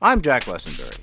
I'm Jack Lessenberry.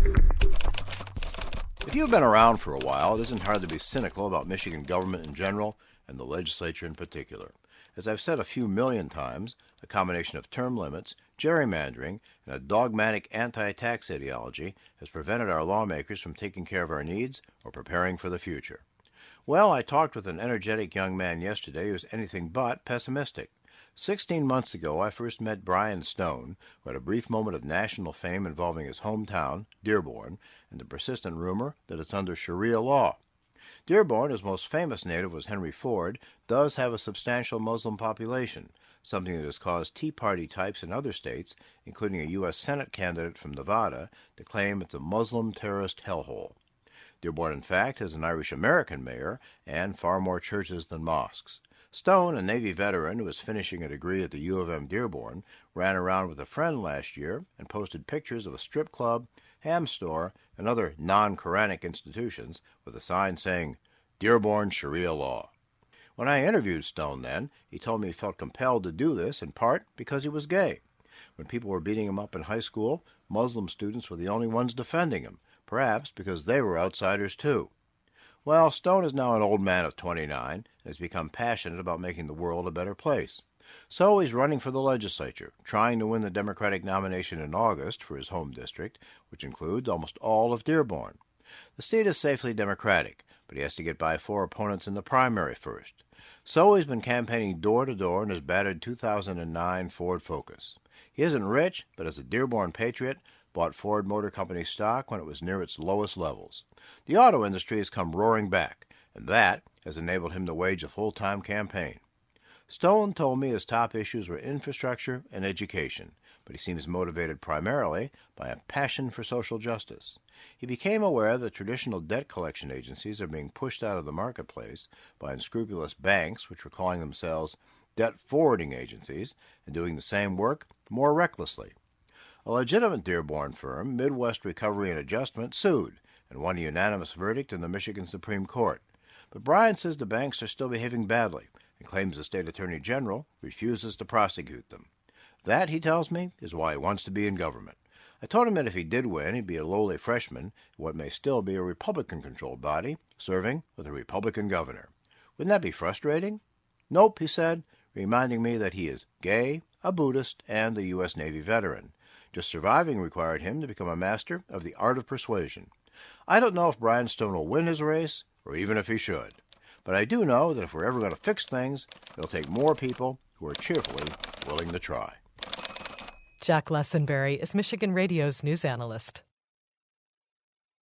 If you've been around for a while, it isn't hard to be cynical about Michigan government in general and the legislature in particular. As I've said a few million times, a combination of term limits, gerrymandering, and a dogmatic anti-tax ideology has prevented our lawmakers from taking care of our needs or preparing for the future. Well, I talked with an energetic young man yesterday who was anything but pessimistic. 16 months ago, I first met Brian Stone, who had a brief moment of national fame involving his hometown, Dearborn, and the persistent rumor that it's under Sharia law. Dearborn, whose most famous native was Henry Ford, does have a substantial Muslim population, something that has caused Tea Party types in other states, including a U.S. Senate candidate from Nevada, to claim it's a Muslim terrorist hellhole. Dearborn, in fact, has an Irish-American mayor and far more churches than mosques. Stone, a Navy veteran who was finishing a degree at the U of M Dearborn, ran around with a friend last year and posted pictures of a strip club, ham store, and other non-Quranic institutions with a sign saying, Dearborn Sharia Law. When I interviewed Stone then, he told me he felt compelled to do this in part because he was gay. When people were beating him up in high school, Muslim students were the only ones defending him, perhaps because they were outsiders too. Well, Stone is now an old man of 29 and has become passionate about making the world a better place. So he's running for the legislature, trying to win the Democratic nomination in August for his home district, which includes almost all of Dearborn. The seat is safely Democratic, but he has to get by 4 opponents in the primary first. So he's been campaigning door to door in his battered 2009 Ford Focus. He isn't rich, but as a Dearborn patriot, bought Ford Motor Company stock when it was near its lowest levels. The auto industry has come roaring back, and that has enabled him to wage a full-time campaign. Stone told me his top issues were infrastructure and education, but he seems motivated primarily by a passion for social justice. He became aware that traditional debt collection agencies are being pushed out of the marketplace by unscrupulous banks which were calling themselves debt forwarding agencies and doing the same work more recklessly. A legitimate Dearborn firm, Midwest Recovery and Adjustment, sued and won a unanimous verdict in the Michigan Supreme Court. But Brian says the banks are still behaving badly and claims the state attorney general refuses to prosecute them. That, he tells me, is why he wants to be in government. I told him that if he did win, he'd be a lowly freshman in what may still be a Republican-controlled body, serving with a Republican governor. Wouldn't that be frustrating? Nope, he said, reminding me that he is gay, a Buddhist, and a U.S. Navy veteran. Just surviving required him to become a master of the art of persuasion. I don't know if Brian Stone will win his race, or even if he should. But I do know that if we're ever going to fix things, it'll take more people who are cheerfully willing to try. Jack Lessenberry is Michigan Radio's news analyst.